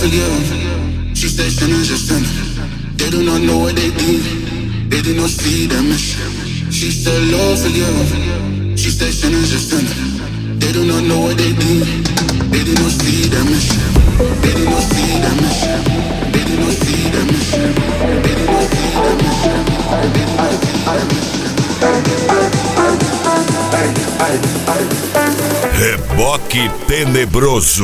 forgive. She said sinners are sinners. They do not know what they do. They do not see their mission. She said Lord forgive. She said sinners are sinners. They do not know what they do. They do not see their mission. They do not see their mission. They do not see their mission. They do not see their mission. They do not see their mission. Reboque Tenebroso.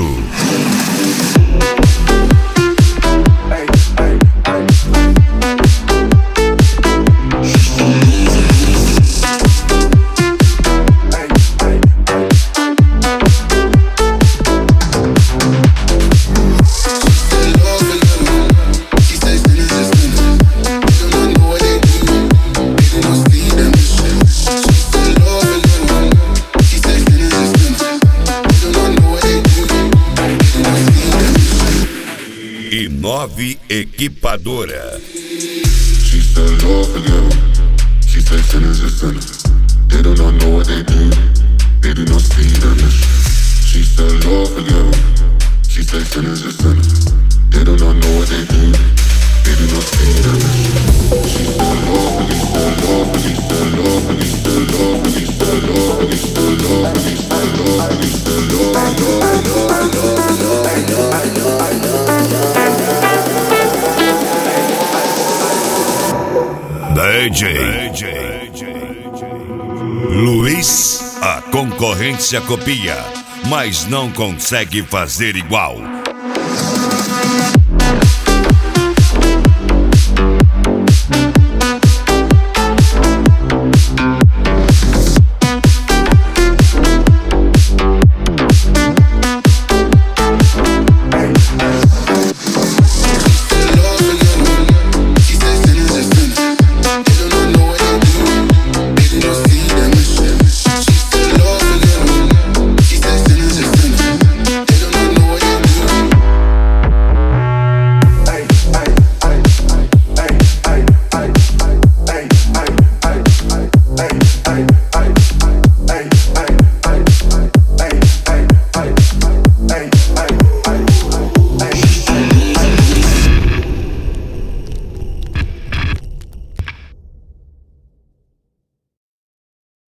Nove Equipadora. She said, Lord forgive. She said sinners are sinners. They do not know what they do. They do not see their mission. She said, Lord forgive. She said sinners are sinners. They do not know what they do. They do not see their mission. She said, Lord forgive. Lord forgive. Lord forgive. Lord forgive. Lord forgive. Lord forgive. Lord forgive. Lord DJ Luiz, a concorrência copia, mas não consegue fazer igual.